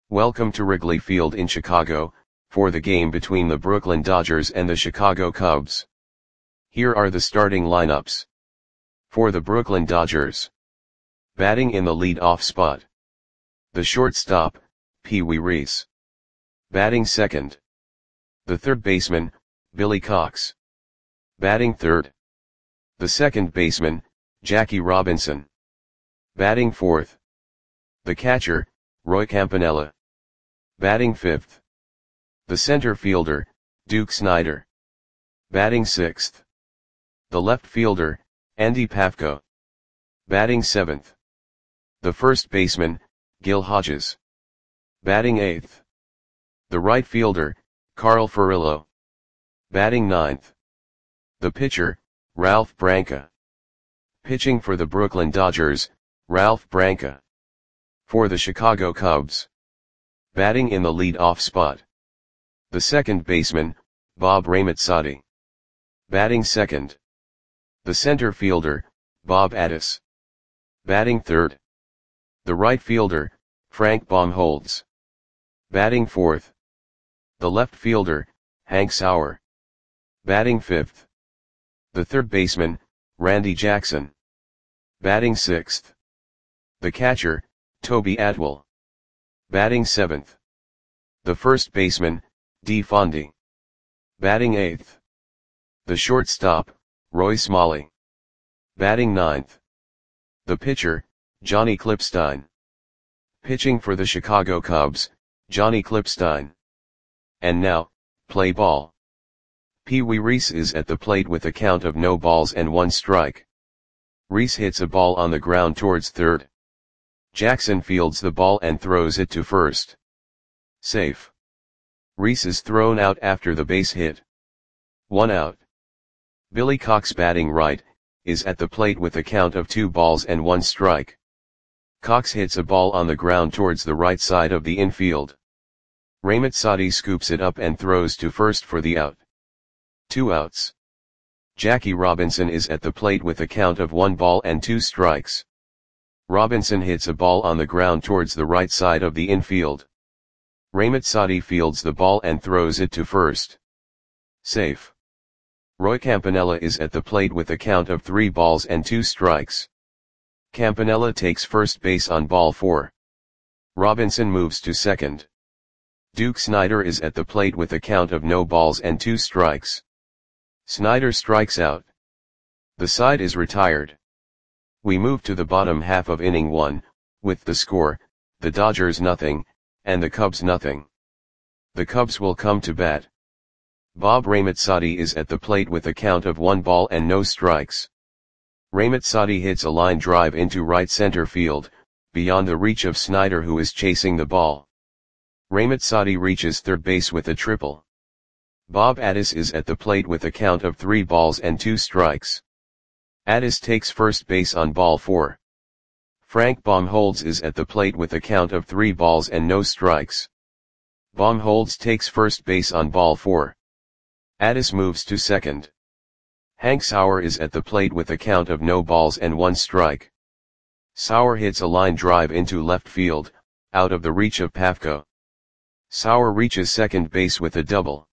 Welcome to Wrigley Field in Chicago, for the game between the Brooklyn Dodgers and the Chicago Cubs. Here are the starting lineups. For the Brooklyn Dodgers. Batting in the lead-off spot. The shortstop, Pee Wee Reese. Batting second. The third baseman, Billy Cox. Batting third. The second baseman, Jackie Robinson. Batting fourth. The catcher, Roy Campanella. Batting fifth. The center fielder, Duke Snider. Batting sixth. The left fielder, Andy Pafko. Batting seventh. The first baseman, Gil Hodges. Batting eighth. The right fielder, Carl Furillo. Batting ninth. The pitcher, Ralph Branca. Pitching for the Brooklyn Dodgers, Ralph Branca. For the Chicago Cubs. Batting in the lead-off spot. The second baseman, Bob Ramazzotti. Batting second. The center fielder, Bob Addis. Batting third. The right fielder, Frank Baumholtz. Batting fourth. The left fielder, Hank Sauer. Batting fifth. The third baseman, Randy Jackson. Batting sixth. The catcher, Toby Atwell. Batting seventh. The first baseman, Dee Fondy. Batting eighth. The shortstop, Roy Smalley. Batting ninth. The pitcher, Johnny Klippstein. Pitching for the Chicago Cubs, Johnny Klippstein. And now, play ball. Pee Wee Reese is at the plate with a count of no balls and one strike. Reese hits a ball on the ground towards third. Jackson fields the ball and throws it to first. Safe. Reese is thrown out after the base hit. 1 out. Billy Cox, batting right, is at the plate with a count of 2 balls and 1 strike. Cox hits a ball on the ground towards the right side of the infield. Ramazzotti scoops it up and throws to first for the out. 2 outs. Jackie Robinson is at the plate with a count of 1 ball and 2 strikes. Robinson hits a ball on the ground towards the right side of the infield. Ramazzotti fields the ball and throws it to first. Safe. Roy Campanella is at the plate with a count of 3 balls and 2 strikes. Campanella takes first base on ball 4. Robinson moves to second. Duke Snider is at the plate with a count of no balls and 2 strikes. Snider strikes out. The side is retired. We move to the bottom half of inning 1, with the score, the Dodgers nothing, and the Cubs nothing. The Cubs will come to bat. Bob Ramazzotti is at the plate with a count of 1 ball and no strikes. Ramazzotti hits a line drive into right center field, beyond the reach of Snider, who is chasing the ball. Ramazzotti reaches third base with a triple. Bob Addis is at the plate with a count of 3 balls and 2 strikes. Addis takes first base on ball 4. Frank Baumholtz is at the plate with a count of 3 balls and no strikes. Baumholtz takes first base on ball 4. Addis moves to second. Hank Sauer is at the plate with a count of no balls and 1 strike. Sauer hits a line drive into left field, out of the reach of Pafko. Sauer reaches second base with a double.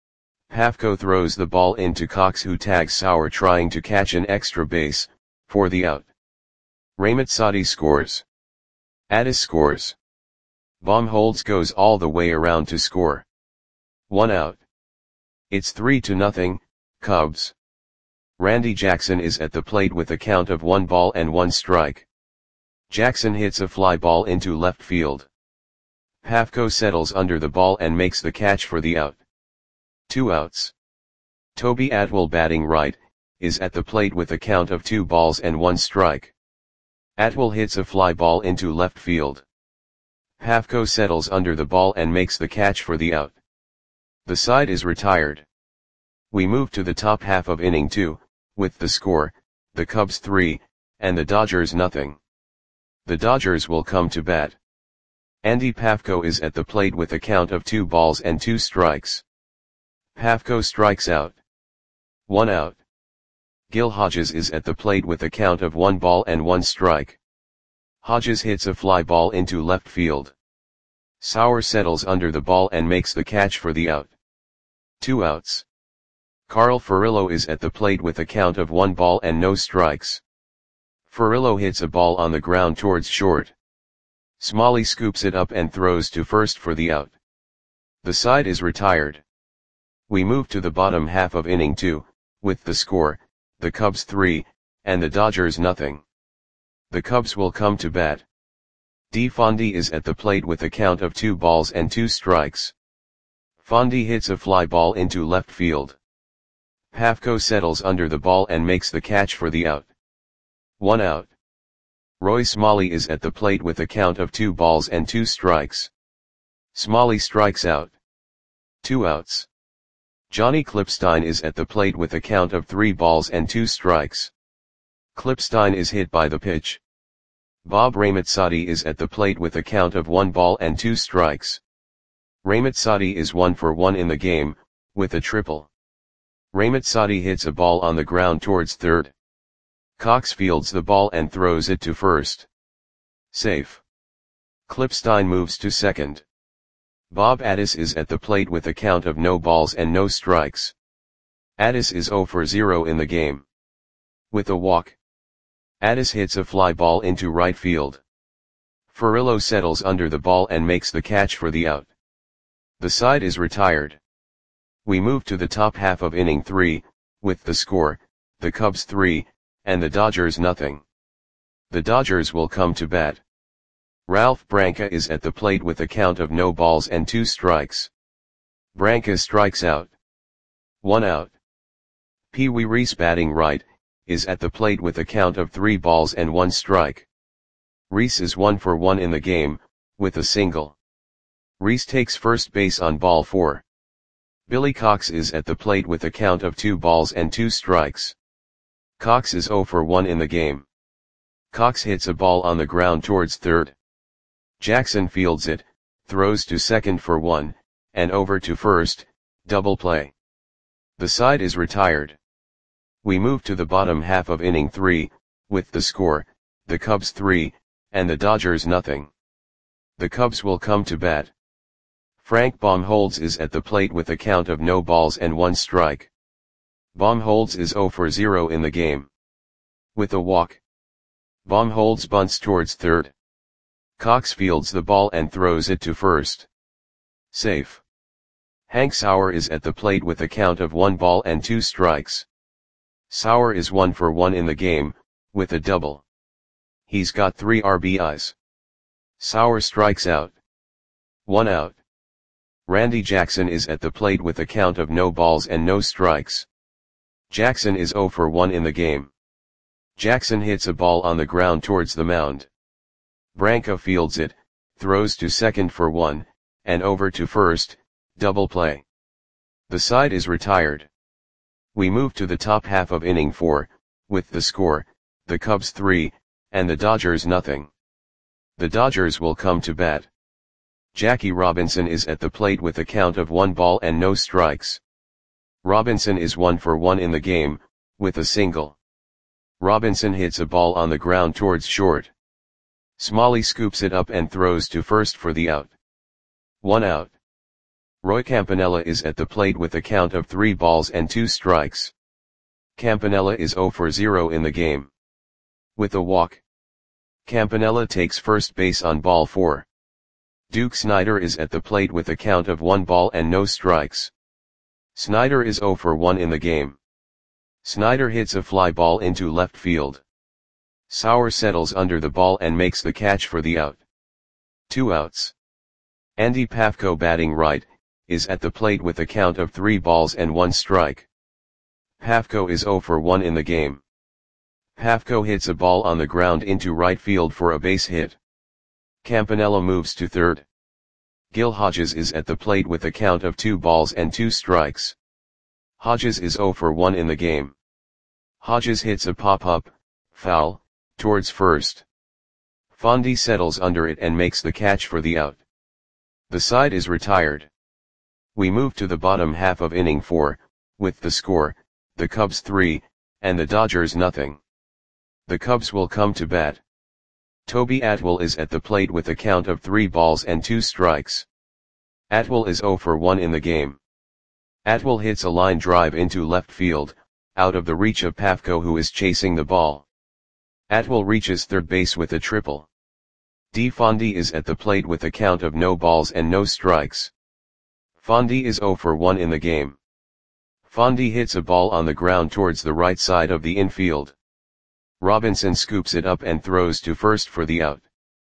Pafko throws the ball into Cox, who tags Sauer trying to catch an extra base, for the out. Ramazzotti scores. Addis scores. Baumholtz goes all the way around to score. 1 out. It's 3-0, Cubs. Randy Jackson is at the plate with a count of 1 ball and 1 strike. Jackson hits a fly ball into left field. Pafko settles under the ball and makes the catch for the out. 2 outs. Toby Atwell, batting right, is at the plate with a count of 2 balls and 1 strike. Atwell hits a fly ball into left field. Pafko settles under the ball and makes the catch for the out. The side is retired. We move to the top half of inning 2, with the score, the Cubs 3, and the Dodgers nothing. The Dodgers will come to bat. Andy Pafko is at the plate with a count of 2 balls and 2 strikes. Pafko strikes out. 1 out. Gil Hodges is at the plate with a count of 1 ball and 1 strike. Hodges hits a fly ball into left field. Sauer settles under the ball and makes the catch for the out. 2 outs. Carl Furillo is at the plate with a count of 1 ball and no strikes. Furillo hits a ball on the ground towards short. Smalley scoops it up and throws to first for the out. The side is retired. We move to the bottom half of inning 2, with the score, the Cubs 3, and the Dodgers nothing. The Cubs will come to bat. DeFondy is at the plate with a count of 2 balls and 2 strikes. Fondy hits a fly ball into left field. Pafko settles under the ball and makes the catch for the out. 1 out. Roy Smalley is at the plate with a count of 2 balls and 2 strikes. Smalley strikes out. 2 outs. Johnny Klipstein is at the plate with a count of 3 balls and 2 strikes. Klipstein is hit by the pitch. Bob Ramazzati is at the plate with a count of 1 ball and 2 strikes. Ramazzati is 1 for 1 in the game, with a triple. Ramazzati hits a ball on the ground towards third. Cox fields the ball and throws it to first. Safe. Klipstein moves to second. Bob Addis is at the plate with a count of no balls and no strikes. Addis is 0 for 0 in the game. With a walk. Addis hits a fly ball into right field. Furillo settles under the ball and makes the catch for the out. The side is retired. We move to the top half of inning 3, with the score, the Cubs 3, and the Dodgers nothing. The Dodgers will come to bat. Ralph Branca is at the plate with a count of no balls and 2 strikes. Branca strikes out. 1 out. Pee Wee Reese batting right, is at the plate with a count of 3 balls and 1 strike. Reese is 1 for 1 in the game, with a single. Reese takes first base on ball 4. Billy Cox is at the plate with a count of 2 balls and 2 strikes. Cox is 0 for 1 in the game. Cox hits a ball on the ground towards third. Jackson fields it, throws to second for 1, and over to first, double play. The side is retired. We move to the bottom half of inning 3, with the score, the Cubs 3, and the Dodgers nothing. The Cubs will come to bat. Frank Baumholtz is at the plate with a count of no balls and 1 strike. Baumholtz is 0 for 0 in the game. With a walk. Baumholtz bunts towards third. Cox fields the ball and throws it to first. Safe. Hank Sauer is at the plate with a count of 1 ball and 2 strikes. Sauer is 1 for 1 in the game, with a double. He's got 3 RBIs. Sauer strikes out. 1 out. Randy Jackson is at the plate with a count of no balls and no strikes. Jackson is 0 for 1 in the game. Jackson hits a ball on the ground towards the mound. Branca fields it, throws to second for 1, and over to first, double play. The side is retired. We move to the top half of inning 4, with the score, the Cubs 3, and the Dodgers nothing. The Dodgers will come to bat. Jackie Robinson is at the plate with a count of 1 ball and no strikes. Robinson is 1 for 1 in the game, with a single. Robinson hits a ball on the ground towards short. Smalley scoops it up and throws to first for the out. 1 out. Roy Campanella is at the plate with a count of 3 balls and 2 strikes. Campanella is 0 for 0 in the game. With a walk. Campanella takes first base on ball 4. Duke Snider is at the plate with a count of 1 ball and no strikes. Snider is 0 for 1 in the game. Snider hits a fly ball into left field. Sauer settles under the ball and makes the catch for the out. 2 outs. Andy Pafko batting right, is at the plate with a count of 3 balls and 1 strike. Pafko is 0 for 1 in the game. Pafko hits a ball on the ground into right field for a base hit. Campanella moves to third. Gil Hodges is at the plate with a count of 2 balls and 2 strikes. Hodges is 0 for 1 in the game. Hodges hits a pop-up, foul, towards first. Fondy settles under it and makes the catch for the out. The side is retired. We move to the bottom half of inning 4, with the score, the Cubs 3, and the Dodgers nothing. The Cubs will come to bat. Toby Atwell is at the plate with a count of 3 balls and 2 strikes. Atwell is 0 for 1 in the game. Atwell hits a line drive into left field, out of the reach of Pafko, who is chasing the ball. Atwell reaches third base with a triple. D. Fondy is at the plate with a count of no balls and no strikes. Fondy is 0 for 1 in the game. Fondy hits a ball on the ground towards the right side of the infield. Robinson scoops it up and throws to first for the out.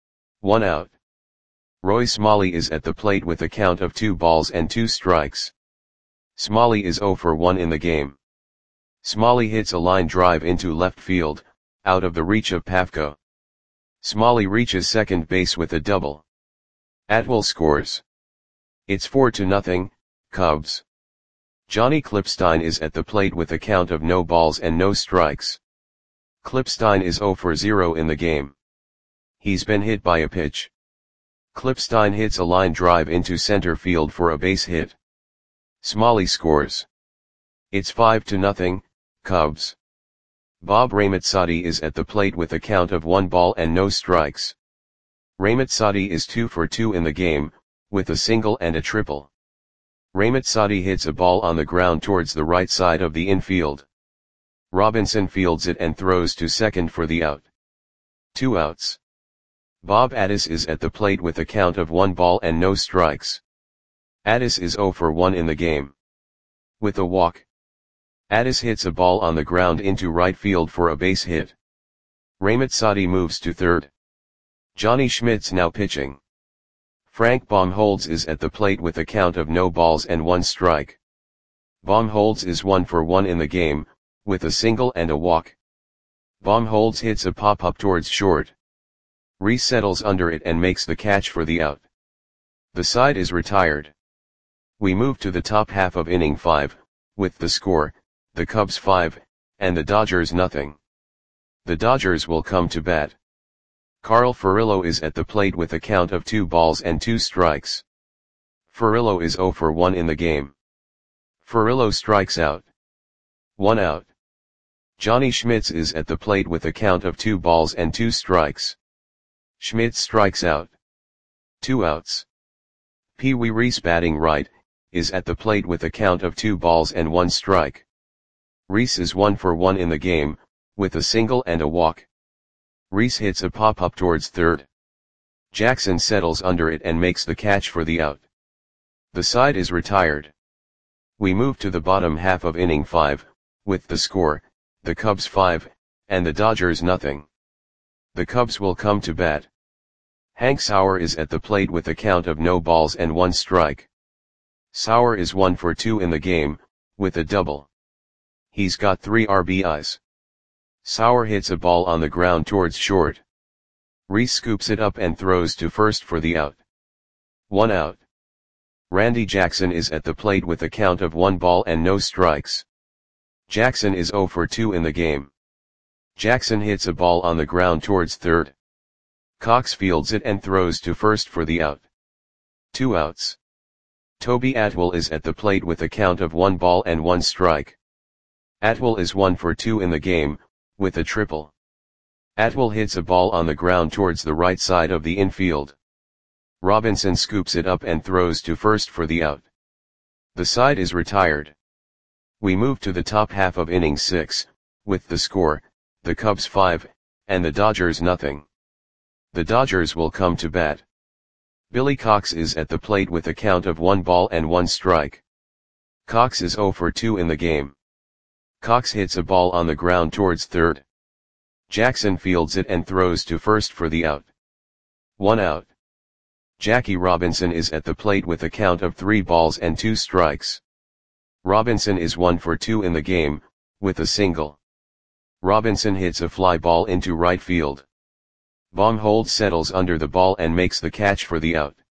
1 out. Roy Smalley is at the plate with a count of 2 balls and 2 strikes. Smalley is 0 for 1 in the game. Smalley hits a line drive into left field, out of the reach of Pafko. Smalley reaches second base with a double. Atwell scores. It's 4-0, Cubs. Johnny Klipstein is at the plate with a count of no balls and no strikes. Klipstein is 0 for 0 in the game. He's been hit by a pitch. Klipstein hits a line drive into center field for a base hit. Smalley scores. It's 5-0, Cubs. Bob Ramazzati is at the plate with a count of 1 ball and no strikes. Ramazzati is 2 for 2 in the game, with a single and a triple. Ramazzati hits a ball on the ground towards the right side of the infield. Robinson fields it and throws to second for the out. 2 outs. Bob Addis is at the plate with a count of 1 ball and no strikes. Addis is 0 for 1 in the game. With a walk. Addis hits a ball on the ground into right field for a base hit. Ramazzati moves to third. Johnny Schmidt's now pitching. Frank Baumholtz is at the plate with a count of no balls and 1 strike. Baumholtz is 1 for 1 in the game, with a single and a walk. Baumholtz hits a pop-up towards short. Reese settles under it and makes the catch for the out. The side is retired. We move to the top half of inning 5, with the score, the Cubs 5, and the Dodgers nothing. The Dodgers will come to bat. Carl Furillo is at the plate with a count of 2 balls and 2 strikes. Furillo is 0 for 1 in the game. Furillo strikes out. 1 out. Johnny Schmitz is at the plate with a count of 2 balls and 2 strikes. Schmitz strikes out. 2 outs. Pee Wee Reese, batting right, is at the plate with a count of 2 balls and 1 strike. Reese is 1 for 1 in the game, with a single and a walk. Reese hits a pop-up towards third. Jackson settles under it and makes the catch for the out. The side is retired. We move to the bottom half of inning 5, with the score, the Cubs 5, and the Dodgers nothing. The Cubs will come to bat. Hank Sauer is at the plate with a count of no balls and 1 strike. Sauer is 1 for 2 in the game, with a double. He's got 3 RBIs. Sauer hits a ball on the ground towards short. Reese scoops it up and throws to first for the out. 1 out. Randy Jackson is at the plate with a count of 1 ball and no strikes. Jackson is 0 for 2 in the game. Jackson hits a ball on the ground towards third. Cox fields it and throws to first for the out. 2 outs. Toby Atwell is at the plate with a count of 1 ball and 1 strike. Atwell is 1 for 2 in the game, with a triple. Atwell hits a ball on the ground towards the right side of the infield. Robinson scoops it up and throws to first for the out. The side is retired. We move to the top half of inning 6, with the score, the Cubs 5, and the Dodgers nothing. The Dodgers will come to bat. Billy Cox is at the plate with a count of 1 ball and 1 strike. Cox is 0 for 2 in the game. Cox hits a ball on the ground towards third. Jackson fields it and throws to first for the out. 1 out. Jackie Robinson is at the plate with a count of 3 balls and 2 strikes. Robinson is 1 for 2 in the game, with a single. Robinson hits a fly ball into right field. Baumholtz settles under the ball and makes the catch for the out.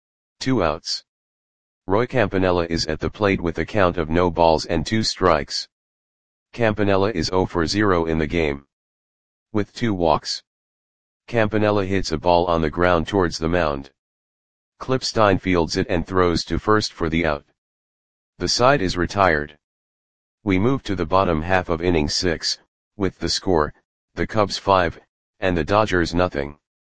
2 outs. Roy Campanella is at the plate with a count of no balls and 2 strikes. Campanella is 0 for 0 in the game. With 2 walks. Campanella hits a ball on the ground towards the mound. Klipstein fields it and throws to first for the out. The side is retired. We move to the bottom half of inning 6, with the score, the Cubs 5, and the Dodgers nothing.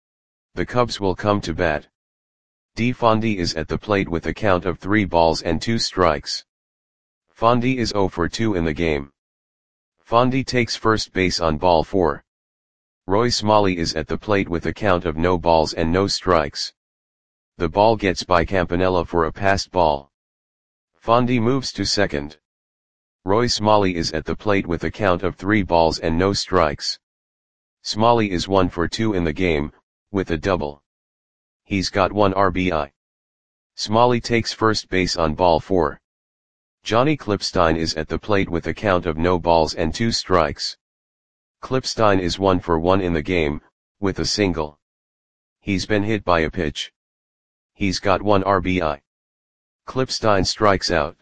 The Cubs will come to bat. D. Fondy is at the plate with a count of 3 balls and 2 strikes. Fondy is 0 for 2 in the game. Fondy takes first base on ball 4. Roy Smalley is at the plate with a count of no balls and no strikes. The ball gets by Campanella for a passed ball. Fondy moves to second. Roy Smalley is at the plate with a count of 3 balls and no strikes. Smalley is 1 for 2 in the game, with a double. He's got 1 RBI. Smalley takes first base on ball 4. Johnny Klipstein is at the plate with a count of no balls and 2 strikes. Klipstein is 1 for 1 in the game, with a single. He's been hit by a pitch. He's got 1 RBI. Klipstein strikes out.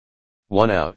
1 out.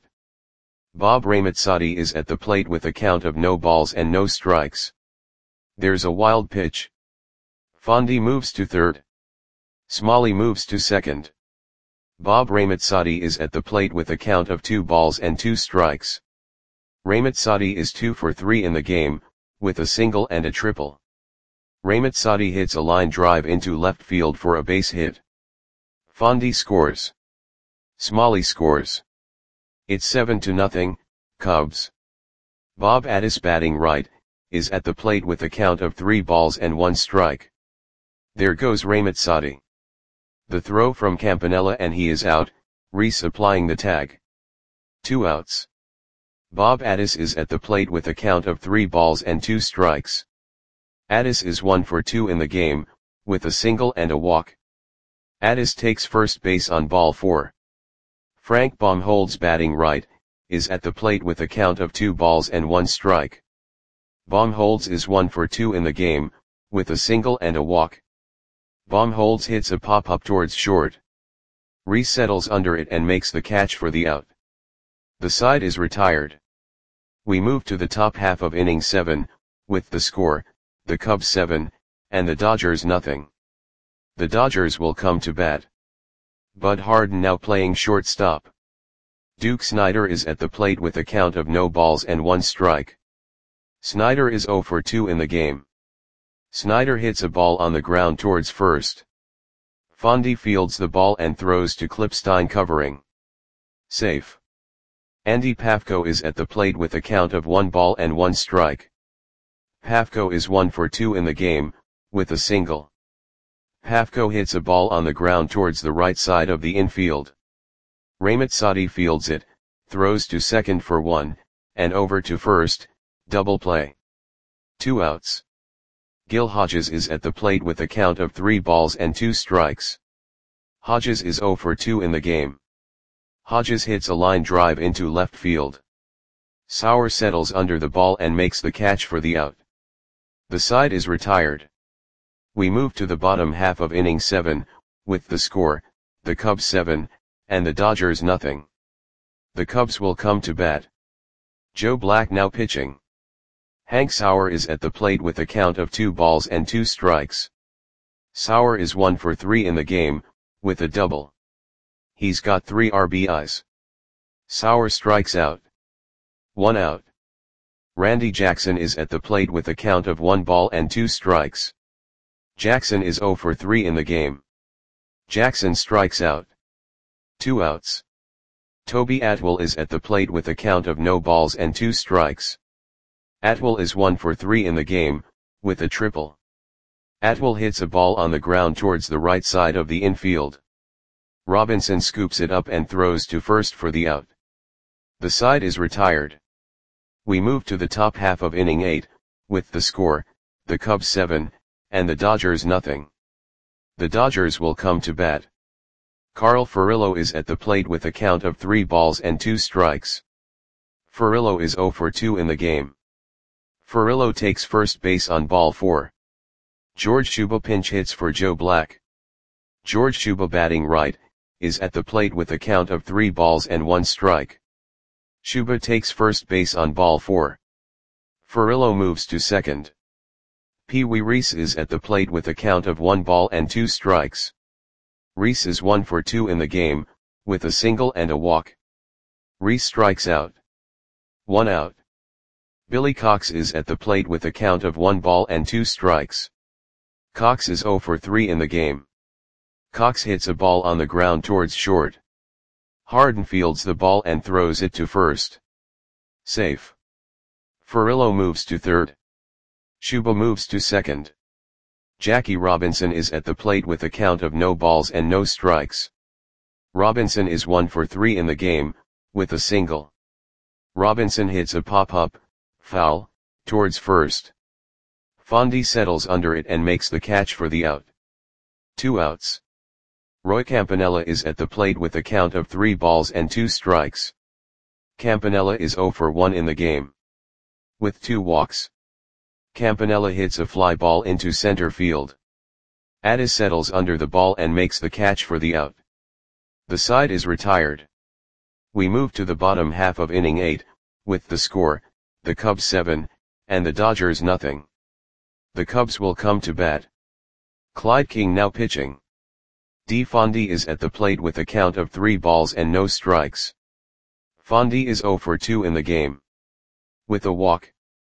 Bob Ramazzotti is at the plate with a count of no balls and no strikes. There's a wild pitch. Fondy moves to third. Smalley moves to second. Bob Ramazzotti is at the plate with a count of 2 balls and 2 strikes. Ramazzotti is 2 for 3 in the game, with a single and a triple. Ramazzotti hits a line drive into left field for a base hit. Fondy scores. Smalley scores. It's 7-0, Cubs. Bob Addis, batting right, is at the plate with a count of 3 balls and 1 strike. There goes Ramazzotti. The throw from Campanella and he is out, Reese applying the tag. 2 outs. Bob Addis is at the plate with a count of 3 balls and 2 strikes. Addis is 1 for 2 in the game, with a single and a walk. Addis takes first base on ball 4. Frank Baumholtz, batting right, is at the plate with a count of 2 balls and 1 strike. Baumholtz is 1 for 2 in the game, with a single and a walk. Baumholtz hits a pop-up towards short. Reese settles under it and makes the catch for the out. The side is retired. We move to the top half of inning 7, with the score, the Cubs 7, and the Dodgers 0. The Dodgers will come to bat. Bud Harden now playing shortstop. Duke Snider is at the plate with a count of no balls and 1 strike. Snider is 0 for 2 in the game. Snider hits a ball on the ground towards first. Fondy fields the ball and throws to Klipstein covering. Safe. Andy Pafko is at the plate with a count of 1 ball and 1 strike. Pafko is 1 for 2 in the game, with a single. Pafko hits a ball on the ground towards the right side of the infield. Ramazzotti fields it, throws to second for 1, and over to first, double play. 2 outs. Gil Hodges is at the plate with a count of 3 balls and 2 strikes. Hodges is 0 for 2 in the game. Hodges hits a line drive into left field. Sauer settles under the ball and makes the catch for the out. The side is retired. We move to the bottom half of inning 7, with the score, the Cubs 7, and the Dodgers 0. The Cubs will come to bat. Joe Black now pitching. Hank Sauer is at the plate with a count of 2 balls and 2 strikes. Sauer is 1 for 3 in the game, with a double. He's got 3 RBIs. Sauer strikes out. 1 out. Randy Jackson is at the plate with a count of 1 ball and 2 strikes. Jackson is 0 for 3 in the game. Jackson strikes out. 2 outs. Toby Atwell is at the plate with a count of no balls and 2 strikes. Atwell is 1 for 3 in the game, with a triple. Atwell hits a ball on the ground towards the right side of the infield. Robinson scoops it up and throws to first for the out. The side is retired. We move to the top half of inning 8, with the score, the Cubs 7, and the Dodgers 0. The Dodgers will come to bat. Carl Furillo is at the plate with a count of 3 balls and 2 strikes. Furillo is 0 for 2 in the game. Furillo takes first base on ball 4. George Shuba pinch hits for Joe Black. George Shuba, batting right, is at the plate with a count of 3 balls and 1 strike. Shuba takes first base on ball 4. Furillo moves to second. Pee Wee Reese is at the plate with a count of 1 ball and 2 strikes. Reese is 1 for 2 in the game, with a single and a walk. Reese strikes out. 1 out. Billy Cox is at the plate with a count of 1 ball and 2 strikes. Cox is 0 for 3 in the game. Cox hits a ball on the ground towards short. Harden fields the ball and throws it to first. Safe. Furillo moves to third. Shuba moves to second. Jackie Robinson is at the plate with a count of no balls and no strikes. Robinson is 1 for 3 in the game, with a single. Robinson hits a pop-up, foul, towards first. Fondy settles under it and makes the catch for the out. 2 outs. Roy Campanella is at the plate with a count of 3 balls and 2 strikes. Campanella is 0 for 1 in the game. With 2 walks. Campanella hits a fly ball into center field. Addis settles under the ball and makes the catch for the out. The side is retired. We move to the bottom half of inning 8, with the score, the Cubs 7, and the Dodgers nothing. The Cubs will come to bat. Clyde King now pitching. D. Fondy is at the plate with a count of 3 balls and no strikes. Fondy is 0 for 2 in the game. With a walk.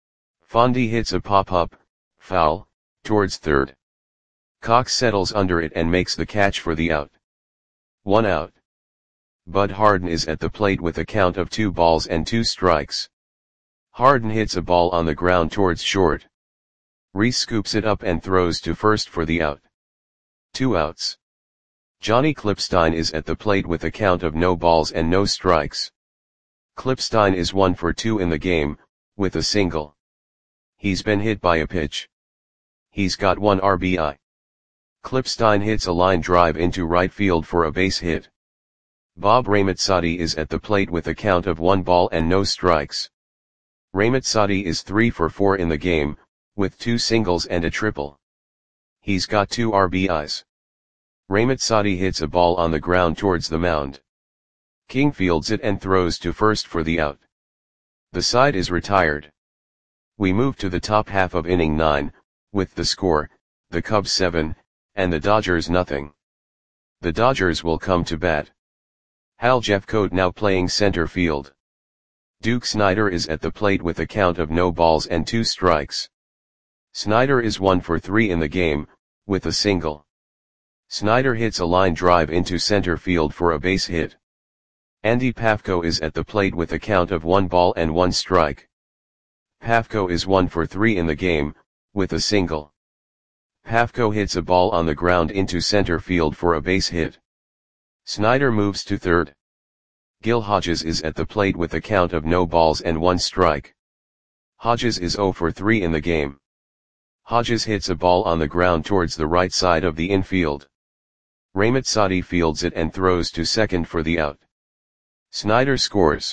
Fondy hits a pop-up, foul, towards third. Cox settles under it and makes the catch for the out. 1 out. Bud Harden is at the plate with a count of 2 balls and 2 strikes. Harden hits a ball on the ground towards short. Reese scoops it up and throws to first for the out. 2 outs. Johnny Klipstein is at the plate with a count of no balls and no strikes. Klipstein is 1 for 2 in the game, with a single. He's been hit by a pitch. He's got 1 RBI. Klipstein hits a line drive into right field for a base hit. Bob Ramazzati is at the plate with a count of 1 ball and no strikes. Ramazzati is 3 for 4 in the game, with 2 singles and a triple. He's got 2 RBIs. Ramazzati hits a ball on the ground towards the mound. King fields it and throws to first for the out. The side is retired. We move to the top half of inning 9, with the score, the Cubs 7, and the Dodgers nothing. The Dodgers will come to bat. Hal Jeffcoat now playing center field. Duke Snider is at the plate with a count of no balls and 2 strikes. Snider is 1 for 3 in the game, with a single. Snider hits a line drive into center field for a base hit. Andy Pafko is at the plate with a count of 1 ball and 1 strike. Pafko is 1 for 3 in the game, with a single. Pafko hits a ball on the ground into center field for a base hit. Snider moves to third. Gil Hodges is at the plate with a count of no balls and 1 strike. Hodges is 0 for 3 in the game. Hodges hits a ball on the ground towards the right side of the infield. Ramazzati fields it and throws to second for the out. Snider scores.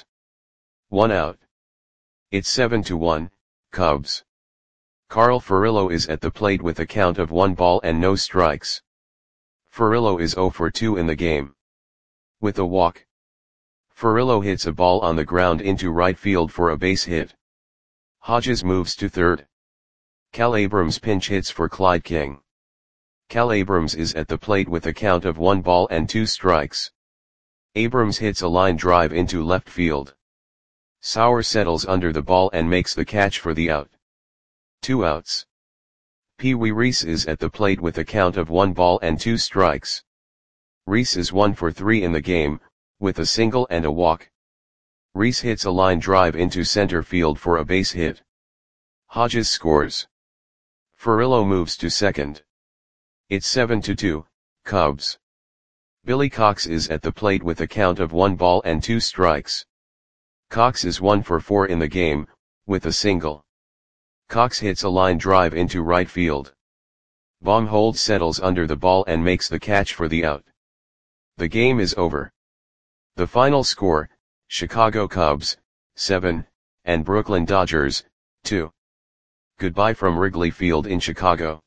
1 out. It's 7-1, Cubs. Carl Furillo is at the plate with a count of 1 ball and no strikes. Furillo is 0 for 2 in the game. With a walk. Furillo hits a ball on the ground into right field for a base hit. Hodges moves to third. Cal Abrams pinch hits for Clyde King. Cal Abrams is at the plate with a count of 1 ball and 2 strikes. Abrams hits a line drive into left field. Sauer settles under the ball and makes the catch for the out. 2 outs. Pee Wee Reese is at the plate with a count of 1 ball and 2 strikes. Reese is 1 for 3 in the game, with a single and a walk. Reese hits a line drive into center field for a base hit. Hodges scores. Furillo moves to second. It's 7-2, Cubs. Billy Cox is at the plate with a count of 1 ball and 2 strikes. Cox is 1 for 4 in the game, with a single. Cox hits a line drive into right field. Baumholtz settles under the ball and makes the catch for the out. The game is over. The final score, Chicago Cubs, 7, and Brooklyn Dodgers, 2. Goodbye from Wrigley Field in Chicago.